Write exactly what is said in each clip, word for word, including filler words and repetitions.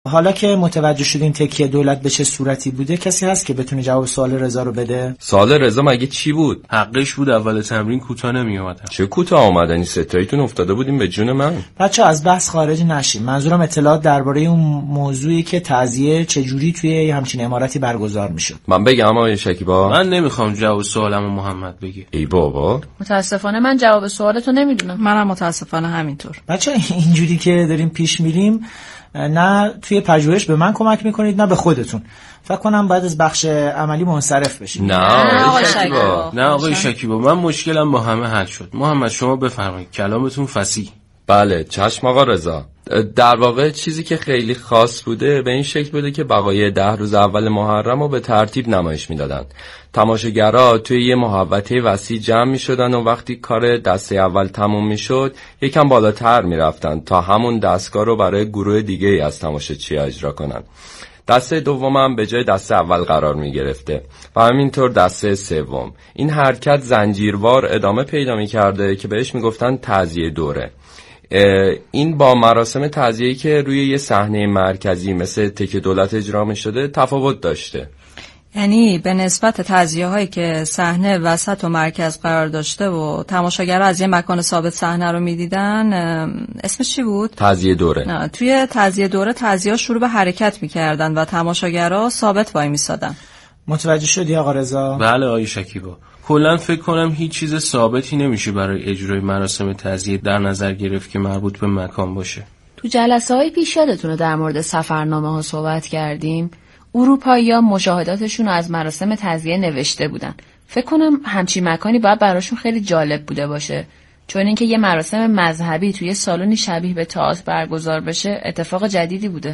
حالا که متوجه شدین تکیه دولت به چه صورتی بوده، کسی هست که بتونه جواب سوال رضا رو بده؟ سوال رضا مگه چی بود؟ حقش بود اول تمرین کوتاه نمی اومدن. چه کوتاه اومدنی؟ ستاییتون افتاده بودیم به جون من. بچه‌ها از بحث خارج نشین. منظورم اطلاعات درباره اون موضوعی که تعزیه چجوری توی همچین عمارتی برگزار میشد. من بگم آقای شکیبا؟ من نمیخوام جواب سوالمو محمد بگه. ای بابا. متاسفانه من جواب سوالتو نمیدونم. منم متاسفانه همینطور. بچه‌ها اینجوری که داریم پیش میریم نه توی پژوهش به من کمک میکنید نه به خودتون. فکر کنم بعد از بخش عملی منصرف بشید. نه آقای شکیبا. نه آقای شکیبا، من مشکلم با همه حل شد. محمد شما بفرمایید، کلامتون فصیح. بله چشم آقا رضا. در واقع چیزی که خیلی خاص بوده به این شکل بوده که بقایای ده روز اول محرم رو به ترتیب نمایش میدادن. تماشاگرها توی یه محوطه وسیع جمع می شدن و وقتی کار دسته اول تموم می شد یکم بالاتر می رفتن تا همون دستگاه رو برای گروه دیگه ای از تماشاچی‌ها اجرا کنن. دسته دوم هم به جای دسته اول قرار می گرفته و همینطور دسته سوم. این حرکت زنجیروار ادامه پیدا می کرده که بهش می گفتن تعزیه دوره. این با مراسم تعزیه‌ای که روی یه صحنه مرکزی مثل تکیه دولت اجرا می شده تفاوت داشته. یعنی به نسبت تعزیه‌هایی که صحنه وسط و مرکز قرار داشته و تماشاگرها از یه مکان ثابت صحنه رو می‌دیدن، اسمش چی بود؟ تعزیه دوره. نه، توی تعزیه دوره تعزیه‌ها شروع به حرکت می‌کردن و تماشاگرها ثابت وای می‌ایستادن. متوجه شدی آقا رضا؟ بله آقای شکیبا. کلاً فکر کنم هیچ چیز ثابتی نمیشه برای اجرای مراسم تعزیه در نظر گرفت که مربوط به مکان باشه. تو جلسه‌های پیش یادتونه در مورد سفرنامه‌ها صحبت کردیم؟ اروپایی‌ها مشاهداتشون رو از مراسم تعزیه نوشته بودن. فکر کنم همچین مکانی باید براشون خیلی جالب بوده باشه، چون اینکه یه مراسم مذهبی توی سالونی شبیه به تئاتر برگزار بشه اتفاق جدیدی بوده.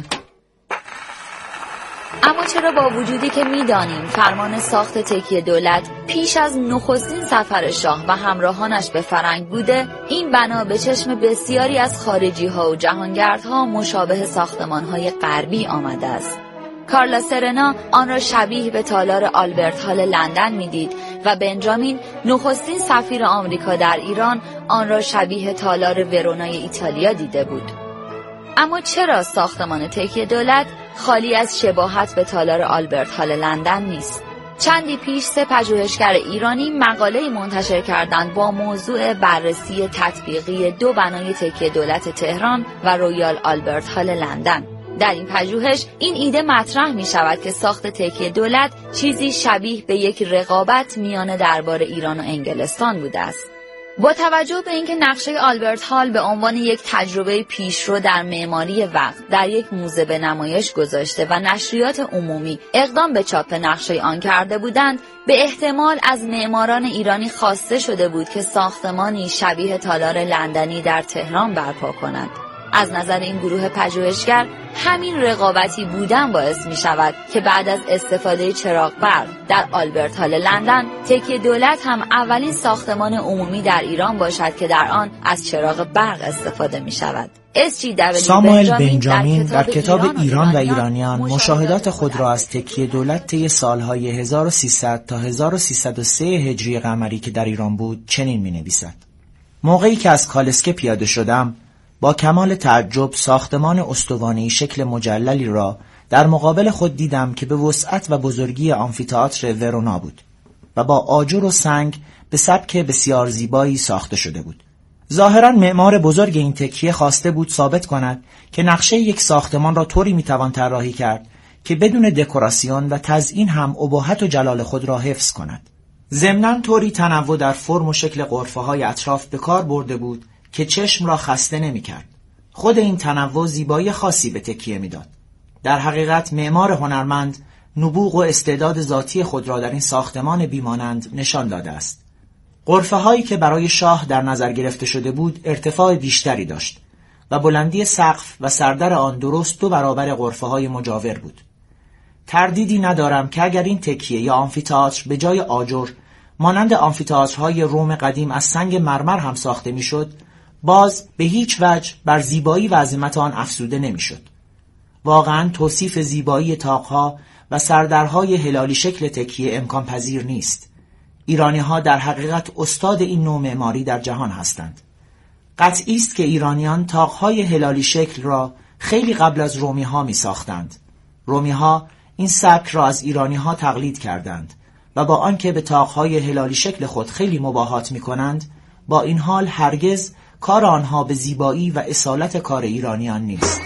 اما چرا با وجودی که میدانیم فرمان ساخت تکیه دولت پیش از نخستین سفر شاه و همراهانش به فرنگ بوده، این بنا به چشم بسیاری از خارجی ها و جهانگردها مشابه ساختمان های غربی آمده است. کارلا سرنا آن را شبیه به تالار آلبرت هال لندن میدید و بنجامین نخستین سفیر آمریکا در ایران آن را شبیه تالار ورونای ایتالیا دیده بود. اما چرا ساختمان تکیه دولت خالی از شباهت به تالار آلبرت هال لندن نیست؟ چندی پیش سه پژوهشگر ایرانی مقاله‌ای منتشر کردند با موضوع بررسی تطبیقی دو بنای تکیه دولت تهران و رویال آلبرت هال لندن. در این پژوهش این ایده مطرح می شود که ساخت تکیه دولت چیزی شبیه به یک رقابت میان دربار ایران و انگلستان بوده است. با توجه به اینکه نقشه آلبرت هال به عنوان یک تجربه پیشرو در معماری وقت در یک موزه به نمایش گذاشته و نشریات عمومی اقدام به چاپ نقشه آن کرده بودند، به احتمال از معماران ایرانی خواسته شده بود که ساختمانی شبیه تالار لندنی در تهران برپا کنند. از نظر این گروه پژوهشگر همین رقابتی بودن باعث می شود که بعد از استفاده چراغ برق در آلبرت هال لندن تکیه دولت هم اولین ساختمان عمومی در ایران باشد که در آن از چراغ برق استفاده می شود. ساموئل بنجامین در کتاب ایران و ایرانیان مشاهدات خود را از تکیه دولت طی سالهای هزار و سیصد تا هزار و سیصد و سه هجری قمری که در ایران بود چنین می نویسد: موقعی که از کالسکه پیاده شدم با کمال تعجب ساختمان استوانه‌ای شکل مجللی را در مقابل خود دیدم که به وسعت و بزرگی آمفی‌تئاتر ورونا بود و با آجر و سنگ به سبک بسیار زیبایی ساخته شده بود. ظاهراً معمار بزرگ این تکیه خواسته بود ثابت کند که نقشه یک ساختمان را طوری میتوان طراحی کرد که بدون دکوراسیون و تزیین هم اباحت و جلال خود را حفظ کند. ضمناً طوری تنوع در فرم و شکل غرفه‌های اطراف به کار برده بود که چشم را خسته نمی کرد. خود این تنوع زیبایی خاصی به تکیه می داد. در حقیقت معمار هنرمند نبوغ و استعداد ذاتی خود را در این ساختمان بیمانند نشان داده است. غرفه هایی که برای شاه در نظر گرفته شده بود ارتفاع بیشتری داشت و بلندی سقف و سردر آن درست دو برابر غرفه های مجاور بود. تردیدی ندارم که اگر این تکیه یا آمفی‌تئاتر به جای آجر مانند آمفی‌تئاترهای روم قدیم از سنگ مرمر هم ساخته می شد، باز به هیچ وجه بر زیبایی و عظمت آن افزوده نمیشد. واقعاً توصیف زیبایی طاقها و سردرهای هلالی شکل تکیه امکان پذیر نیست. ایرانی‌ها در حقیقت استاد این نوع معماری در جهان هستند. قطعی است که ایرانیان طاقهای هلالی شکل را خیلی قبل از رومی ها می ساختند. رومی ها این سبک را از ایرانی ها تقلید کردند و با آنکه به طاقهای هلالی شکل خود خیلی مباهات می کنند، با این حال هرگز کار آنها به زیبایی و اصالت کار ایرانیان نیست.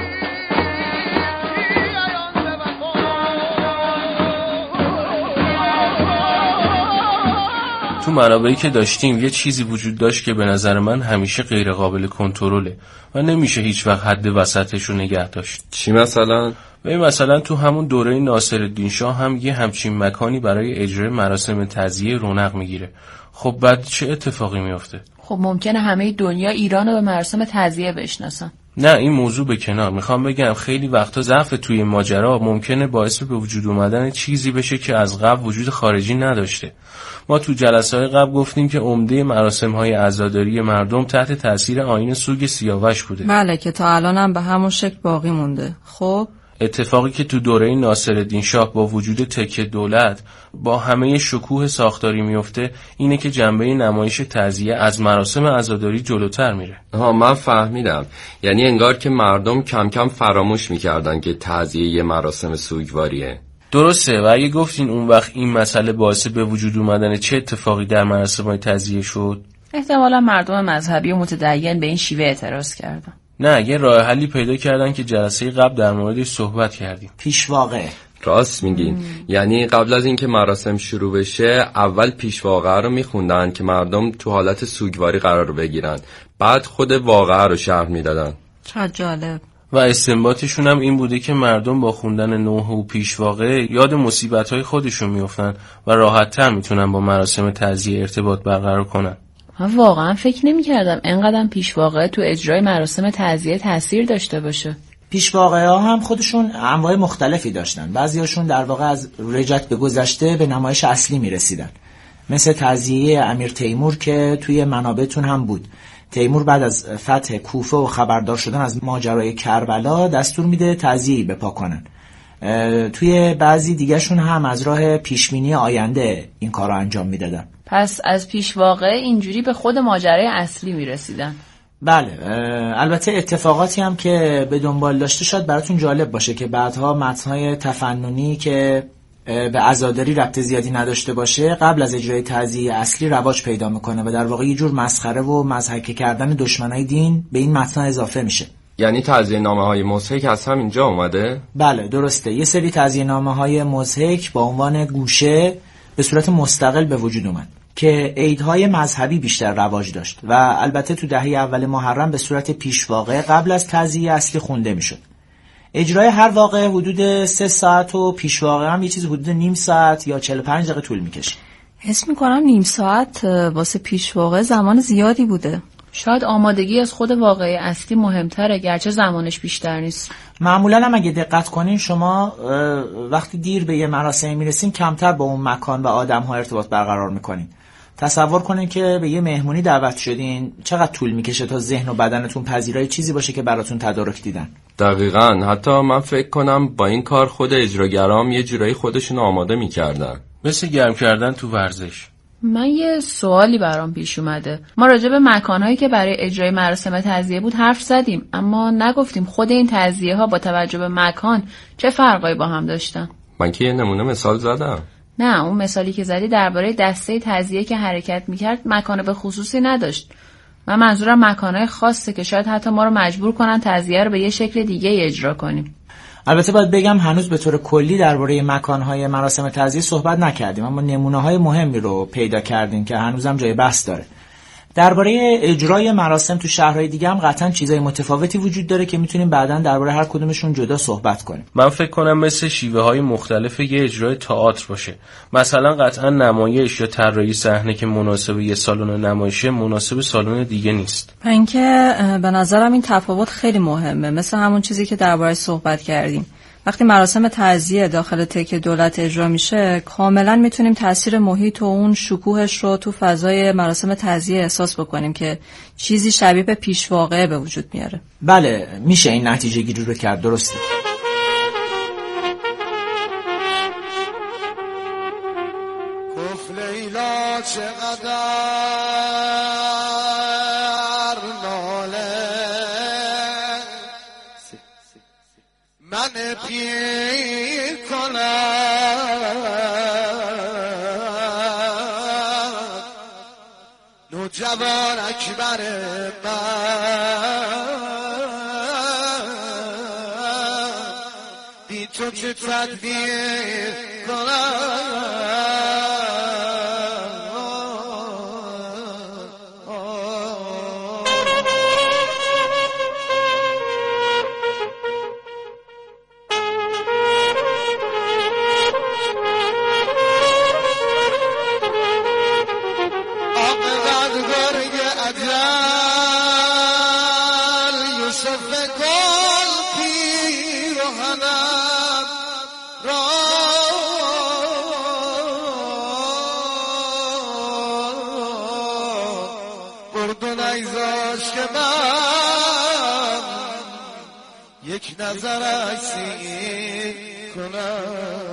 تو منابعی که داشتیم یه چیزی وجود داشت که به نظر من همیشه غیر قابل کنترله و نمیشه هیچ وقت حد وسطش رو نگه داشت. چی مثلا؟ و مثلا تو همون دوره ناصرالدین شاه هم یه همچین مکانی برای اجرای مراسم تعزیه رونق میگیره. خب بعد چه اتفاقی میفته؟ خب ممکنه همه دنیا ایران رو به مراسم تعزیه بشناسن. نه این موضوع به کنار، میخوام بگم خیلی وقتا ضعف توی ماجرا ممکنه باعث به وجود اومدن چیزی بشه که از قبل وجود خارجی نداشته. ما تو جلسه‌های قبل گفتیم که عمده مراسم‌های عزاداری مردم تحت تاثیر آیین سوگ سیاوش بوده. بله که تا الان هم به همون شکل باقی مونده. خب اتفاقی که تو دوره ناصرالدین شاه با وجود تکیه دولت با همه شکوه ساختاری میفته اینه که جنبه نمایش تعزیه از مراسم عزاداری جلوتر میره. ها من فهمیدم، یعنی انگار که مردم کم کم فراموش میکردن که تعزیه یه مراسم سوگواریه. درسته. و اگه گفتین اون وقت این مسئله باعث به وجود اومدن چه اتفاقی در مراسم‌های تعزیه شد؟ احتمالا مردم مذهبی و متدین به این شیوه اعتراض کردن. نه یه راه حلی پیدا کردن که جلسه قبل در موردش صحبت کردیم. پیشواقع. راست میگین. ام. یعنی قبل از اینکه مراسم شروع بشه اول پیشواقعه رو میخوندن که مردم تو حالت سوگواری قرار بگیرن، بعد خود واقعه رو شرح میدادن. چه جالب. و استنباطشون هم این بوده که مردم با خوندن نوحه و پیشواقع یاد مصیبت‌های خودشون میافتن و راحت‌تر میتونن با مراسم تعزیه ارتباط برقرار کنن. من واقعا فکر نمی‌کردم اینقدر پیشواقعه تو اجرای مراسم تعزیه تاثیر داشته باشه. پیشواقعه ها هم خودشون انواع مختلفی داشتن. بعضیاشون در واقع از رجعت به گذشته به نمایش اصلی میرسیدن، مثل تعزیه امیر تیمور که توی منابعتون هم بود. تیمور بعد از فتح کوفه و خبردار شدن از ماجرای کربلا دستور میده تعزیه‌ای بپا کنن. توی بعضی دیگه‌شون هم از راه پیشبینی آینده این کارو انجام میدادن. پس از پیشواقعه اینجوری به خود ماجرای اصلی میرسیدن. بله. البته اتفاقاتی هم که به دنبال داشته شاید براتون جالب باشه که بعدها متن‌های تفننی که به عزاداری ربط زیادی نداشته باشه قبل از اجرای تعزیه اصلی رواج پیدا میکنه و در واقع یه جور مسخره و مضحکه کردن دشمنای دین به این متن اضافه میشه. یعنی تعزیه نامه های مضحک از همینجا اومده؟ بله درسته. یه سری تعزیه نامه های مضحک با عنوان گوشه به صورت مستقل به وجود اومد که عیدهای مذهبی بیشتر رواج داشت و البته تو دهه اول محرم به صورت پیشواقع قبل از تعزیه اصلی خونده میشد. اجرای هر واقعه حدود سه ساعت و پیشواقع هم یه چیز حدود نیم ساعت یا چهل و پنج دقیقه طول میکشه. حس میکنم نیم ساعت واسه پیشواقع زمان زیادی بوده. شاید آمادگی از خود واقعه اصلی مهمتره گرچه زمانش بیشتر نیست. معمولا هم اگه دقت کنین شما وقتی دیر به یه مراسمی میرسین کمتر با اون مکان و آدم ها ارتباط برقرار میکنین. تصور کنین که به یه مهمونی دعوت شدین، چقدر طول میکشه تا ذهن و بدنتون پذیرای چیزی باشه که براتون تدارک دیدن. دقیقاً. حتی من فکر کنم با این کار خود اجراگرام یه جورایی خودشون آماده میکردن، مثل گرم کردن تو ورزش. من یه سوالی برام پیش اومده. ما راجع به مکانهایی که برای اجرای مراسم تعزیه بود حرف زدیم، اما نگفتیم خود این تعزیه ها با توجه به مکان چه فرقایی با هم داشتن. من که یه نمونه مثال زدم. نه اون مثالی که زدی درباره دسته تعزیه که حرکت میکرد مکان به خصوصی نداشت. من منظورم مکانهای خاصه که شاید حتی ما رو مجبور کنن تعزیه رو به یه شکل دیگه اجرا کنیم. البته باید بگم هنوز به طور کلی درباره مکانهای مراسم تعزیه صحبت نکردیم، اما نمونه‌های مهمی رو پیدا کردیم که هنوزم جای بحث داره. درباره اجرای مراسم تو شهرهای دیگه هم قطعاً چیزای متفاوتی وجود داره که میتونیم بعداً درباره هر کدومشون جدا صحبت کنیم. من فکر کنم مثل شیوه های مختلف یه اجرای تئاتر باشه. مثلا قطعاً نمایش یا طراحی صحنه که مناسب یه سالن نمایشه مناسب سالن دیگه نیست. اینکه به نظرم این تفاوت خیلی مهمه، مثل همون چیزی که درباره صحبت کردیم. وقتی مراسم تعزیه داخل تکیه دولت اجرا میشه کاملا میتونیم تاثیر محیط و اون شکوهش رو تو فضای مراسم تعزیه احساس بکنیم که چیزی شبیه به پیشواقعه به وجود میاره. بله میشه این نتیجه گیری رو کرد. درسته. گفت لیلا چقدر ناله پیر کنم نوجوان اکبر من بی تو چه تدبیر کنم یک نظر عکسی کنم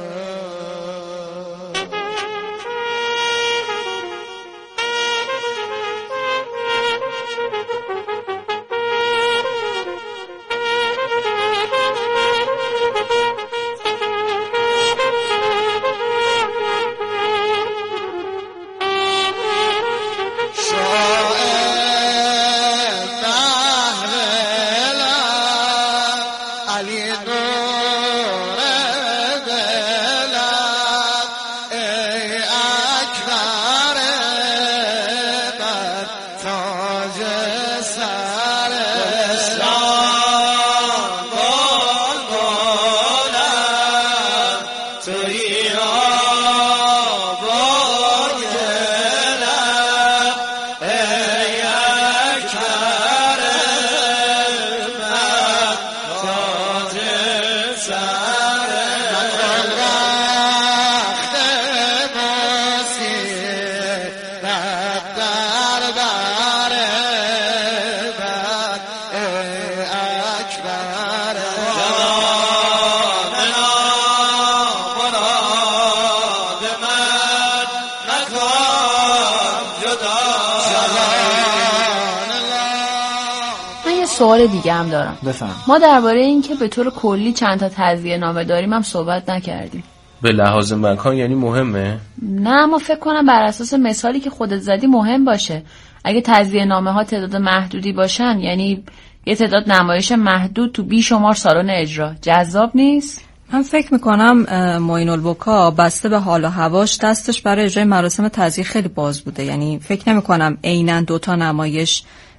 سوال دیگه هم دارم. بفهم. ما درباره این که به طور کلی چند تا تزیه نامه داریم هم صحبت نکردیم. به لحاظ مکان یعنی مهمه؟ نه، ما فکر کنم بر اساس مثالی که خودت زدی مهم باشه. اگه تزیه نامه ها تعداد محدودی باشن، یعنی یه تعداد نمایش محدود تو بیشمار سالن اجرا، جذاب نیست؟ من فکر میکنم معین البکا بسته به حال و هواش دستش برای اجرای مراسم تزیه خیلی باز بوده. یعنی فکر نمیکنم عیناً دوتا نمایش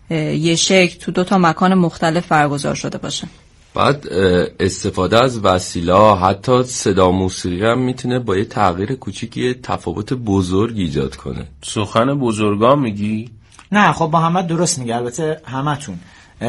یه شکل تو دوتا مکان مختلف برگزار شده باشه. بعد استفاده از وسیله، حتی صدا موسیقی هم میتونه با یه تغییر کوچیکی تفاوت بزرگ ایجاد کنه. سخن بزرگان میگی؟ نه خب محمد درست میگه، البته همتون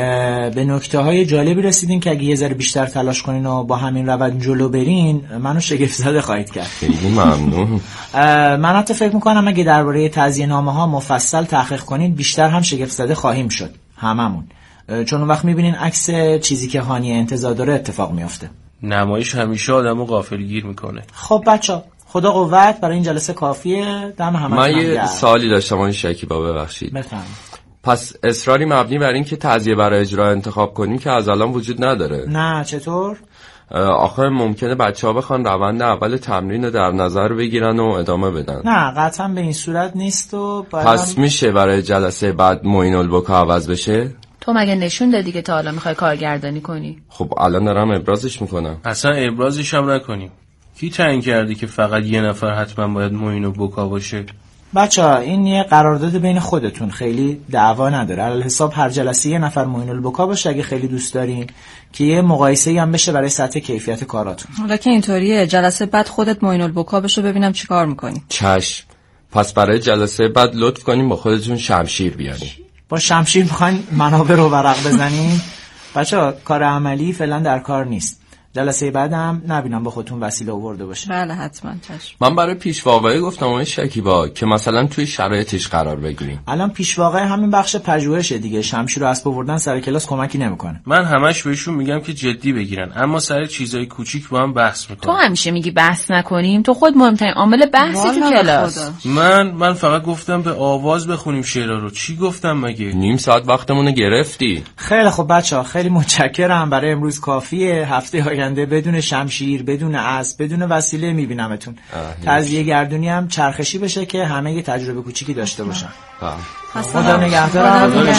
به نکته های جالبی رسیدین که اگه یه ذره بیشتر تلاش کنین و با همین روند جلو برین منو شگفت زده خواهید کرد. خیلی ممنون. من حتی فکر میکنم اگه درباره تزیه نامه ها مفصل تحقیق کنین بیشتر هم شگفت زده خواهیم شد هممون، چون اون وقت میبینین عکس چیزی که هانی انتظار داره اتفاق میافته. نمایش همیشه آدمو غافلگیر میکنه. خب بچا خدا قوت، برای این جلسه کافیه. دم همتون. من یه سوالی داشتم آقای شکیبا، ببخشید. بفرمایید. پس اصراری مبنی بر این که تعزیه برای اجرا انتخاب کنیم که از الان وجود نداره؟ نه چطور؟ آخه ممکنه بچه‌ها بخوان روند اول تمرین رو در نظر بگیرن و ادامه بدن. نه قطعا به این صورت نیست. و پس هم... میشه برای جلسه بعد معین البکا عوض بشه؟ تو مگه نشون دادی که تا حالا میخوای کارگردانی کنی؟ خب الان دارم ابرازش میکنم. اصلا ابرازش هم نکنیم. کی تعیین کرده که فقط یه نفر حتما باید معین البکا باشه؟ بچه‌ها این یه قرارداد بین خودتون، خیلی دعوا نداره. علی حساب هر جلسه یه نفر معین البکا باشه اگه خیلی دوست دارین، که یه مقایسه‌ای هم بشه برای سطح کیفیت کاراتون. حالا که اینطوریه جلسه بعد خودت معین البکا بشه ببینم چیکار می‌کنی. چشم. پس برای جلسه بعد لطف کنیم با خودتون شمشیر بیارین. با شمشیر می‌خواین منابع رو ورق بزنین؟ بچه‌ها کار عملی فعلا در کار نیست. جلسه بعدم نبینم با خودتون وسیله آورده باشه. بله حتما چشم. من برای پیشواقعی گفتم آقای شکیبا که مثلا توی شرایطش قرار بگیریم. الان پیشواقع همین بخش پژوهشه دیگه، شمشیر رو اسب آوردن سر کلاس کمکی نمیکنه. من همش بهشون میگم که جدی بگیرن، اما سر چیزای کوچیک با هم بحث میکنن. تو همیشه میگی بحث نکنیم، تو خود مهمترین عامل بحثی تو کلاس. من من فقط گفتم به آواز بخونیم شعرها رو. چی گفتم مگه؟ نیم ساعت وقتمون گرفتی. خیلی خب بچه‌ها، خیلی متشکرم. برای امروز کافیه. هفته افکنده، بدون شمشیر، بدون اسب، بدون وسیله میبینمتون. تزیه گردونی هم چرخشی بشه که همه یه تجربه کوچیکی داشته باشن. خدا نگهدارم.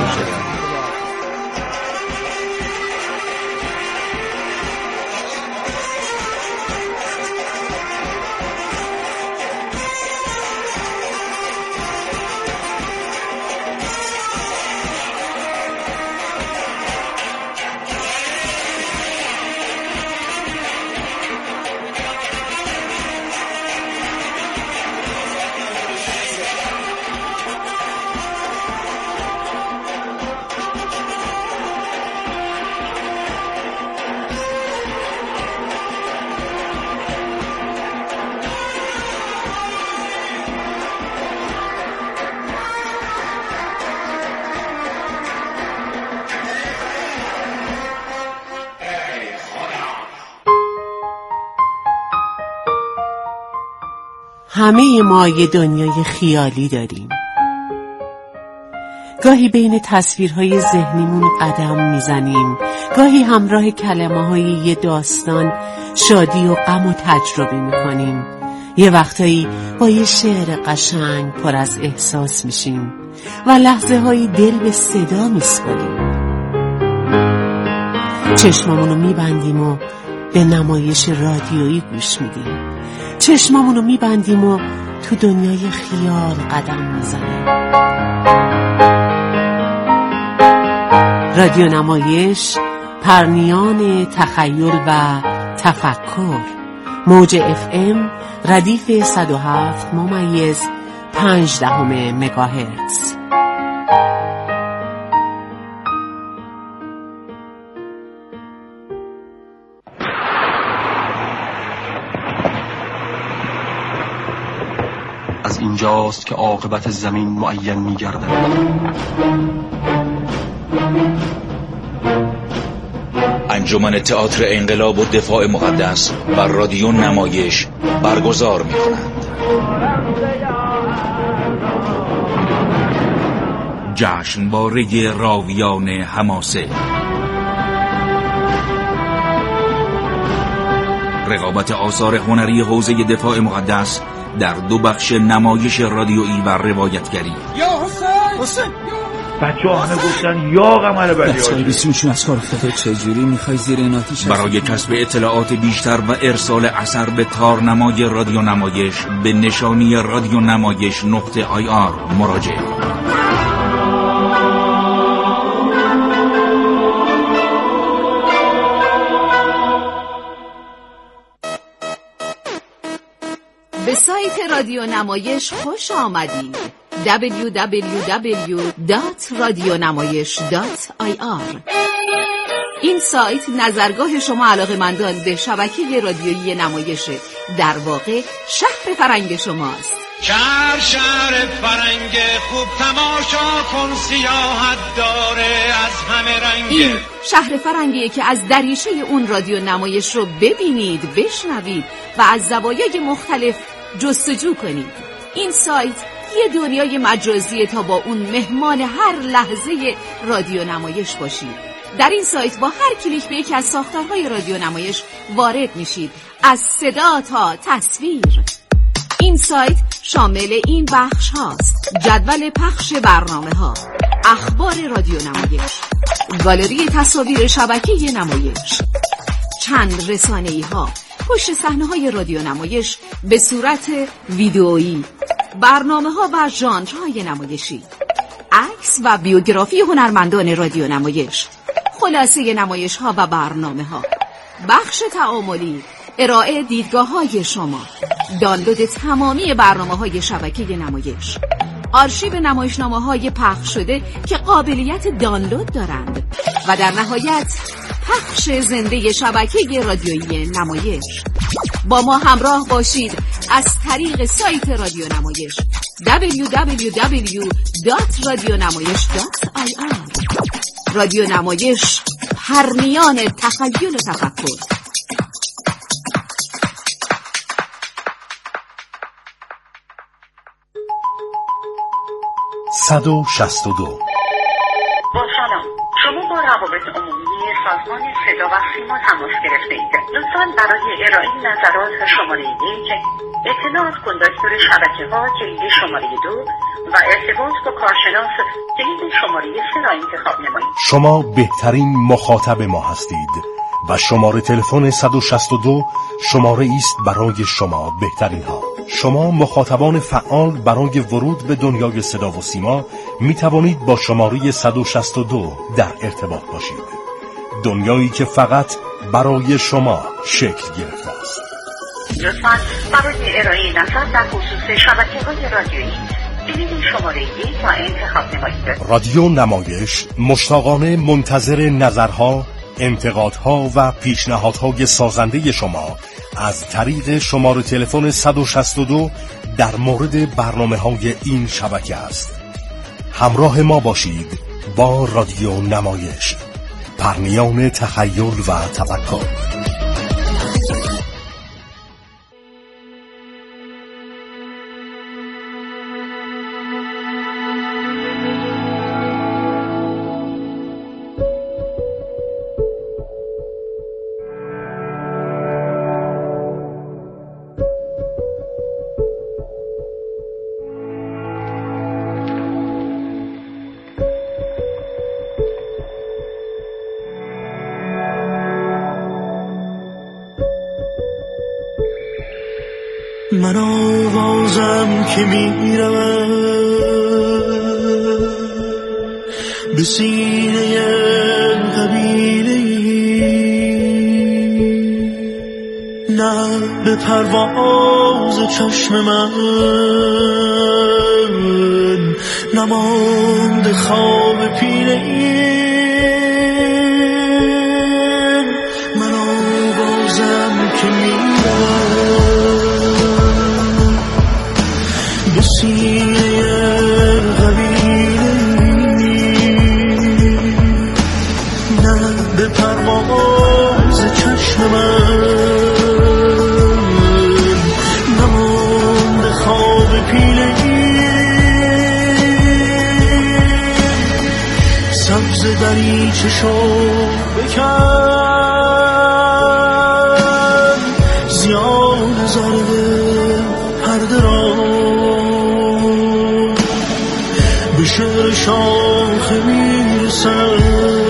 همه ما یه دنیای خیالی داریم. گاهی بین تصویرهای ذهنیمون قدم میزنیم، گاهی همراه کلمه‌های یه داستان شادی و غم و تجربه میکنیم. یه وقتایی با یه شعر قشنگ پر از احساس میشیم و لحظه هایی دل به صدا میسپاریم. چشمامونو میبندیم و به نمایش رادیویی گوش میدیم. چشمامونو میبندیم و تو دنیای خیال قدم میزنیم. رادیو نمایش، پرنیان تخیل و تفکر. موج اف ام ردیف صد و هفت ممیز پنج دهم مگاهرتز. از اینجاست که عاقبت زمین معین می‌گردد. انجمن تئاتر انقلاب و دفاع مقدس بر رادیو نمایش برگزار می‌کنند. جشنواره راویان حماسه. رقابت آثار هنری حوزه دفاع مقدس در دو بخش نمایش رادیویی و روایتگری. یا حسین حسین بچه ها همه گفتن یا قمر بلی بچه های بیسیمشون از کار افتاده. چجوری میخوای زیر این آتیش برای کسب اطلاعات بیشتر و ارسال اثر به تارنمای رادیو نمایش به نشانی رادیو نمایش نقطه آی آر مراجعه کنید. به سایت رادیو نمایش خوش آمدید. دبلیو دبلیو دبلیو دات رادیونمایش دات آی آر. این سایت نظرگاه شما علاقه‌مندان به شبکه رادیویی نمایشه. در واقع شهر فرنگ شماست. شهر شهر فرنگ خوب تماشا کن، سیاحت داره از همه رنگ. این شهر فرنگیه که از دریچه اون رادیو نمایش رو ببینید، بشنوید و از زوایای مختلف جستجو کنید. این سایت یه دنیای مجازیه تا با اون مهمان هر لحظه رادیو نمایش باشید. در این سایت با هر کلیک به یکی از ساختارهای رادیو نمایش وارد میشید، از صدا تا تصویر. این سایت شامل این بخش هاست: جدول پخش برنامه ها، اخبار رادیو نمایش، گالری تصاویر شبکه نمایش، چند رسانه‌ای ها، پشت صحنه های رادیو نمایش به صورت ویدئویی، برنامه ها و ژانرهای نمایشی، عکس و بیوگرافی هنرمندان رادیو نمایش، خلاصه نمایش ها و برنامه ها، بخش تعاملی، ارائه دیدگاه های شما، دانلود تمامی برنامه های شبکه نمایش، آرشیو نمایشنامه های پخش شده که قابلیت دانلود دارند و در نهایت پخش زنده شبکه رادیویی نمایش. با ما همراه باشید از طریق سایت رادیو نمایش دبلیو دبلیو دبلیو دات رادیونمایش دات آی آر. رادیو نمایش، پرنیان تخیل و تفکر. صد و شصت و دو. با سلام، شما با روابط عمومی سازمان صدا و سیما تماس گرفته اید. لطفاً برای ارائه نظرات شماره یک، اطلاع از کندکتور شبکه‌ها کلید شماره دو و ارتباط با کارشناس کلید شماره سه را انتخاب نمایید. شما بهترین مخاطب ما هستید و شماره تلفن صد و شصت و دو شماره است برای شما بهترین ها. شما مخاطبان فعال برای ورود به دنیای صدا و سیما می توانید با شماره صد و شصت و دو در ارتباط باشید. دنیایی که فقط برای شما شکل گرفته است. لطفاً برای ارائه نظر در خصوص شبکه‌های رادیویی کلید شماره یک را انتخاب نمایید. رادیو نمایش مشتاقانه منتظر نظرها، انتقادها و پیشنهادهای سازنده شما از طریق شماره تلفن صد و شصت و دو در مورد برنامه‌های این شبکه است. همراه ما باشید با رادیو نمایش، پرنیان تخیل و تفکر. من آوازم که میرم به سینه قبیله، نه به پرواز چشم من نماند خواب پیله. من آوازم که میرم به سینه قبیله، نه به پرواز چشم من نماند خواب پیله. سبز دریچه شو بکن، زیاد زرد پرده را به شعر شاخ میرسد.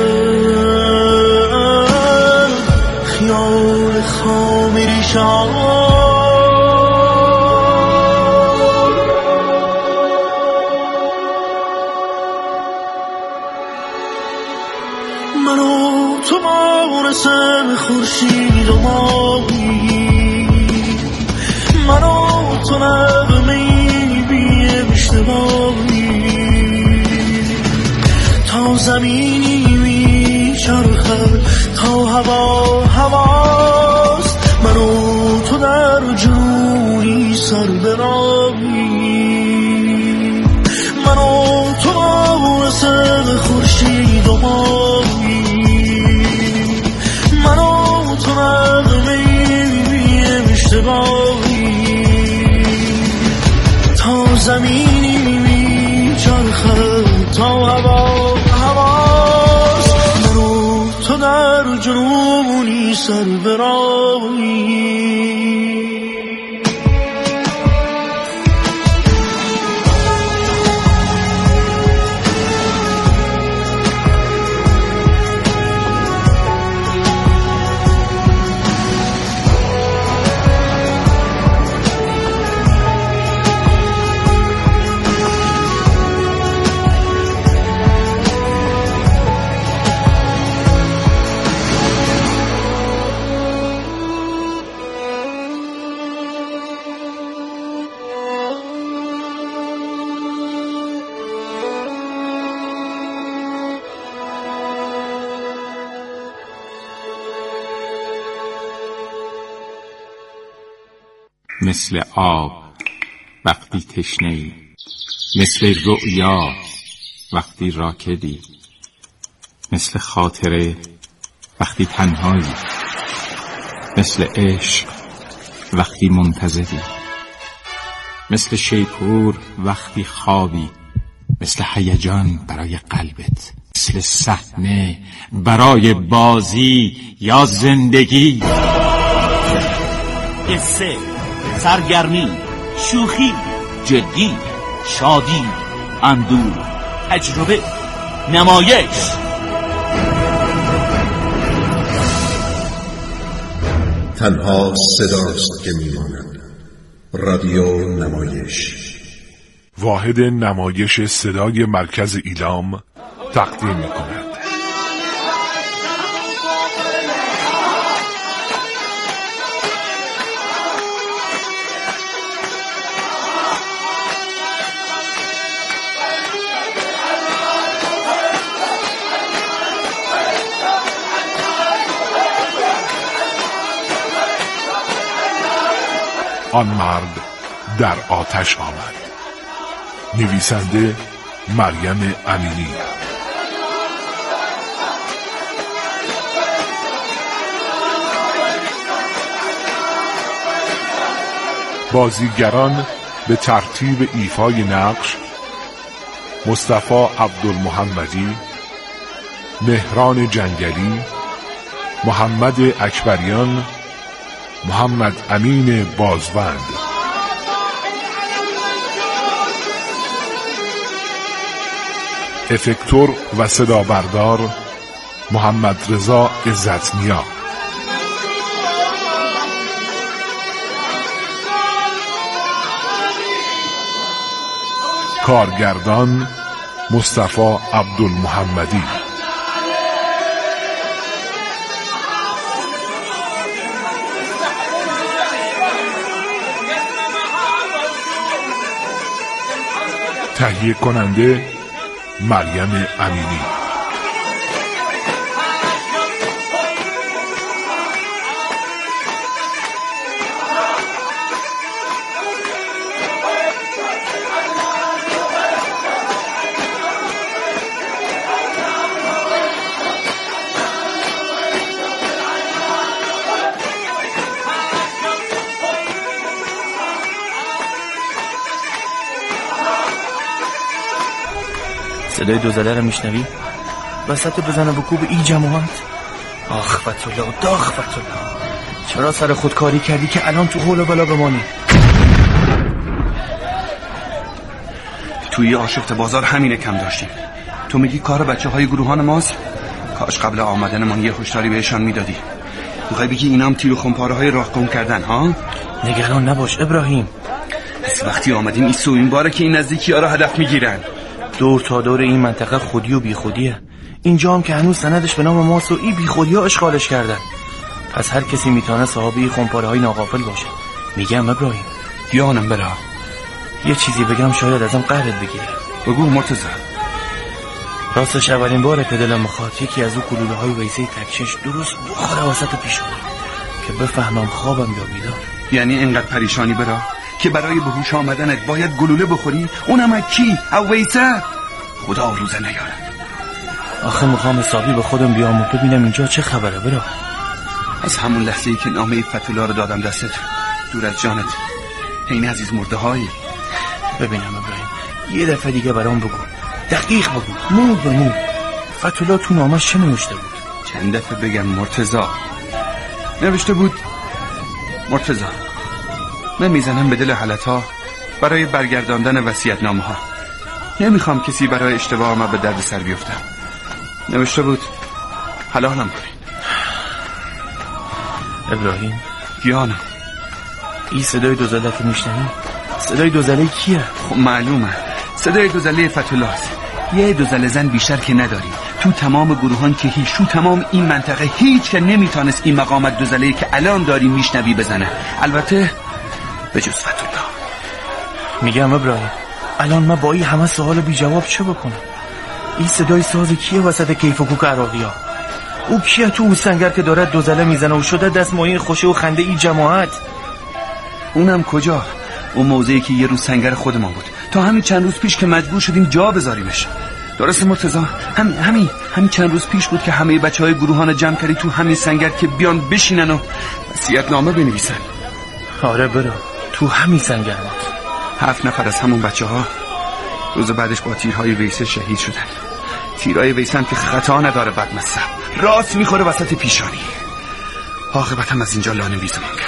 خیال خام ریشان من و تو مانسم خورشید و ماهی، من و تو نغمه‌ای بی اشتباهی، تا زمینی میچرخد تا هوا هواست. من و تو در جنونی سر براهی، من و تو واسه خورشید و ماهی، من و تو نغمه‌ای بی اشتباهی، تا زمینی میچرخد تا هوا هواست. من و تو در جنونی سر براهی. مثل آب وقتی تشنه‌ای، مثل رؤیا وقتی راکدی، مثل خاطره وقتی تنهایی، مثل عشق وقتی منتظری، مثل شیپور وقتی خوابی، مثل هیجان برای قلبت، مثل صحنه برای بازی یا زندگی. قصه، سرگرمی، شوخی، جدی، شادی، اندوه، تجربه، نمایش. تنها صداست که میماند. رادیو نمایش، واحد نمایش صدای مرکز ایلام تقدیم می‌کند. آن مرد در آتش آمد. نویسنده مریم امینی. بازیگران به ترتیب ایفای نقش: مصطفی عبدالمحمدی، مهران جنگلی، محمد اکبریان، محمد امین بازوند. افکتور و صدا بردار محمد رضا عزت‌نیا. کارگردان مصطفی عبدالمحمدی. تهیه کننده مریم امینی. صدای دوزله رو میشنوی؟ وسط بزنه به کوب ای جماعت. آخ فتولا، داغ فتولا، چرا سر خود کاری کردی که الان تو حول و بلا بمانی؟ توی آشفت بازار همینه کم داشتیم. تو میگی کار بچه های گروهان ماست؟ کاش قبل آمدنمان یه هشداری بهشان میدادی. میخوای بگی اینام تیر و خمپاره های راه گم کردن ها؟ نگران نباش ابراهیم. پس وقتی آمدیم این سو این باره که این نزدیکی ها را هدف میگیرن. دور تا دور این منطقه خودی و بی خودیه. اینجا هم که هنوز سندش به نام ماست و این بی خودی ها اشغالش کردن. پس هر کسی میتونه صاحبی خمپاره های ناغافل باشه. میگم ابراهیم. دیانم برا یه چیزی بگم شاید ازم قهرت بگیره. بگو مرتضی. راستش اولین باره که دلم میخواد یکی از اون گلوله های ویسه تکشش درست بخوره وسط پیشونم که بفهمم خوابم یا بیدار. یعنی اینقدر پریشانی برا که برای به هوش آمدنت باید گلوله بخوری؟ اونم از کی؟ او ویسه؟ خدا روزه نیارد. آخه میخوام حسابی به خودم بیام و ببینم اینجا چه خبره برا. از همون لحظه ای که نامه فتولا رو دادم دستت دور از جانت این عزیز مرده هایی. ببینم ابراهیم یه دفعه دیگه برام بگو، دقیق بگو، مو به مو. فتولا تو نامش چه نوشته بود؟ چند دفعه بگم مرتضی؟ نوشته بود مرتضی من میزنم به دل حالتها برای برگرداندن وصیت‌نامه ها. نمیخوام کسی برای اشتباه ما به درد سر بیفته. نوشته بود حلالم کنین. ابراهیم جانم، این صدای دوزله که میشنوی صدای دوزله کیه؟ خب معلومه صدای دوزله فتولاست. یه دوزله زن بیشتر که نداری. تو تمام گروهان که هیچ، تو تمام این منطقه هیچ که نمیتونست این مقامت دوزله که الان داری میشنوی بزنه، البته به جز فتولا. میگم ابراهیم الان من با این همه سوال بی جواب چه بکنم؟ این صدای ساز کیه وسط کیف و کوک عراقی ها؟ او کیه تو اون سنگر که داره دوزله میزنه و شده دست مایه خوشه و خنده این جماعت؟ اونم کجا؟ اون موضعی که یه روز سنگر خودمان بود تا همین چند روز پیش که مجبور شدیم جا بذاریمش. درسته مرتضی؟ همین همین همین چند روز پیش بود که همه بچهای گروهان جمع کردی تو همین سنگر که بیان بشینن و وصیت‌نامه بنویسن. آره برو تو همین سنگر بود. هفت نفر از همون بچه ها روز بعدش با تیرهای ویسه شهید شدن. تیرای ویسم که خطا نداره بدمستم، راست میخوره وسط پیشانی. عاقبتم از اینجا لانه ویزمون کرد.